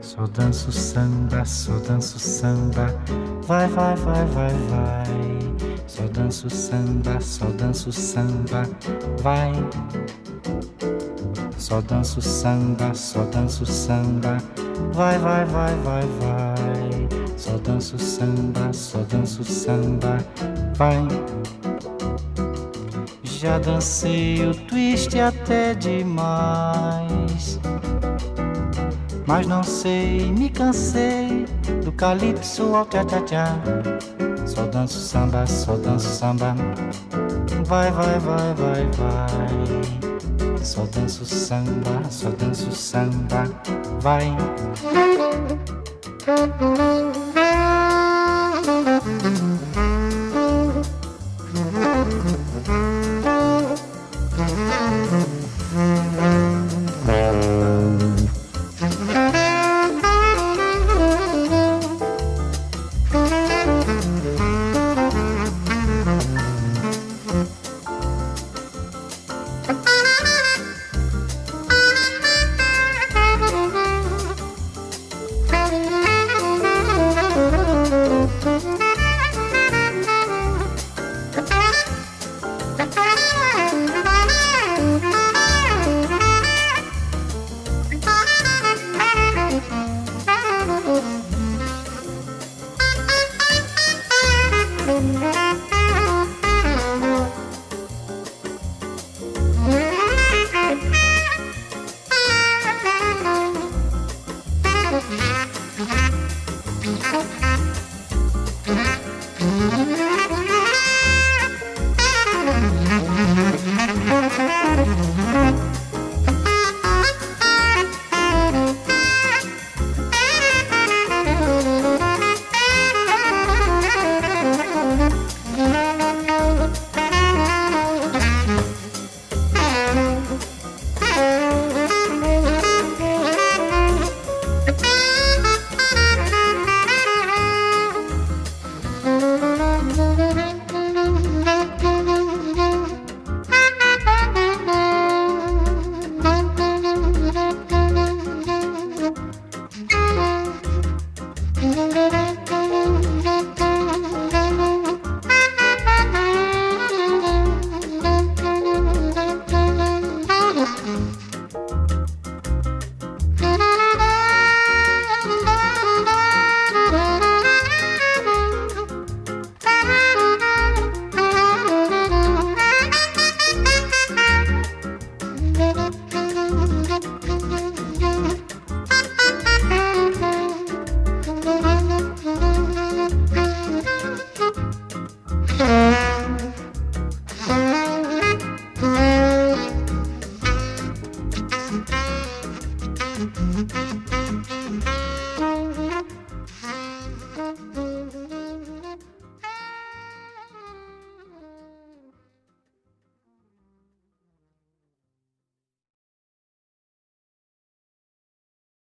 Só danço samba, vai, vai, vai, vai, vai. Só danço samba, vai. Só danço samba, vai, vai, vai, vai, vai. Só danço samba, vai. Já dancei o twist até demais, mas não sei, me cansei do calypso ao tchá-tchá-tchá. Só danço samba, vai, vai, vai, vai, vai. Só danço samba, vai.